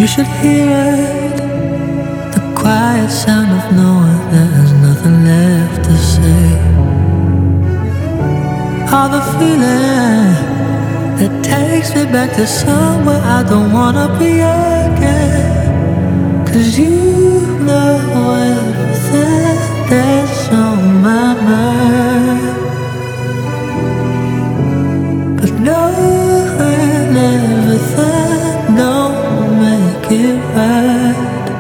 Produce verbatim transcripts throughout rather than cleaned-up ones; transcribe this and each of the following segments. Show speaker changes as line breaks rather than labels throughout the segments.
You should hear it, the quiet sound of knowing there's nothing left to say. All the feeling that takes me back to somewhere I don't wanna be again. 'Cause you know everything that's on my mind, but knowing everything don't make it right.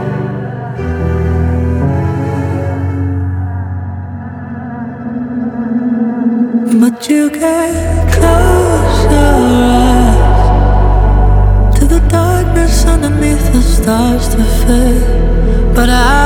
But you can't close your eyes to the darkness underneath the stars to fade. But I